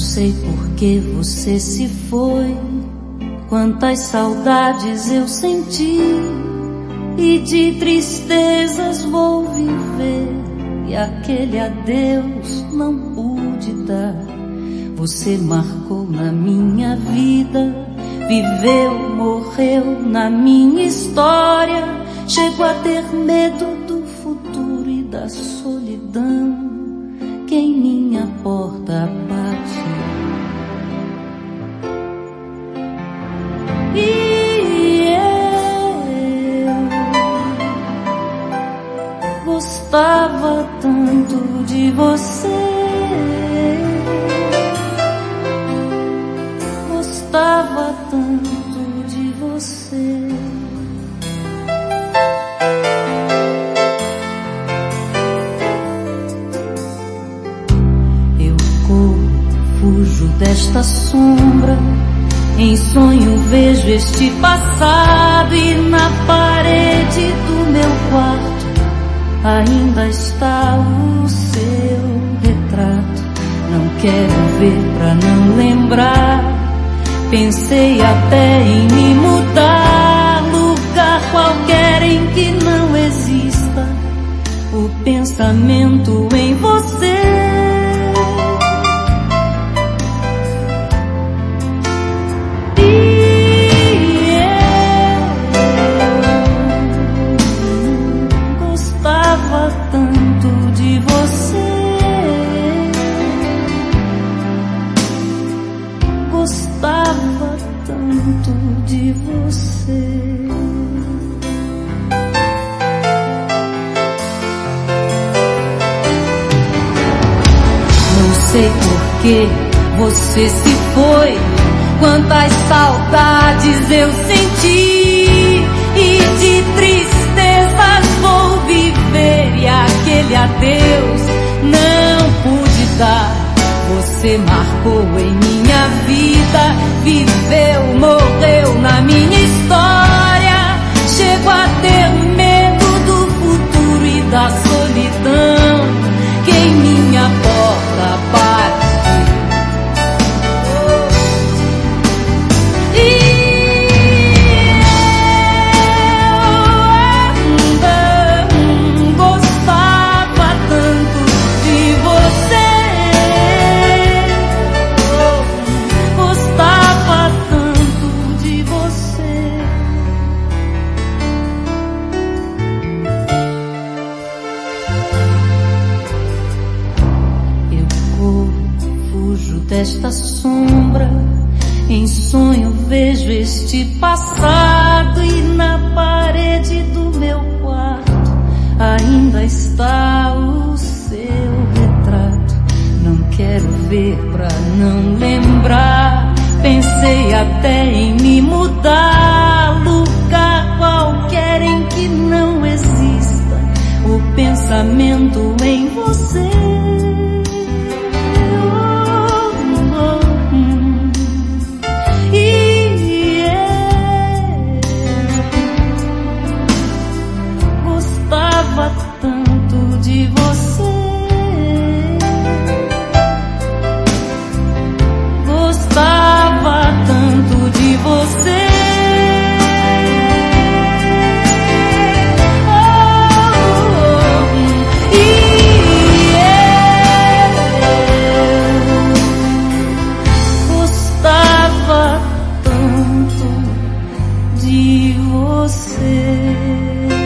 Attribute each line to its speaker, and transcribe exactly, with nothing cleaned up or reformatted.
Speaker 1: sei por que você se foi, quantas saudades eu senti, e de tristezas vou viver, e aquele adeus não pude dar. Você marcou na minha vida, viveu, morreu na minha história. Chego a ter medo do futuro e da solidão que em minha porta bate. E eu gostava tanto de você, gostava tanto de você. Eu corro, fujo desta sombra, em sonho vejo este passado, e na parede do meu quarto ainda está o seu retrato. Não quero ver pra não lembrar, pensei até em me mudar, lugar qualquer em que não exista o pensamento em você. E eu gostava tanto de você, gostava tanto de você. Não sei por que você se foi, quantas saudades eu senti, e de tristezas vou viver, e aquele adeus não pude dar. Você marcou em minha vida, viveu, morreu na minha história. Chego a ter medo do futuro e da solidão que em minha porta bate. Desta sombra, em sonho vejo este passado, e na parede do meu quarto ainda está o seu retrato. Não quero ver pra não lembrar, pensei até em me mudar, lugar qualquer em que não exista o pensamento em você. Gostava tanto de você, gostava tanto de você. Oh, e eu gostava tanto de você.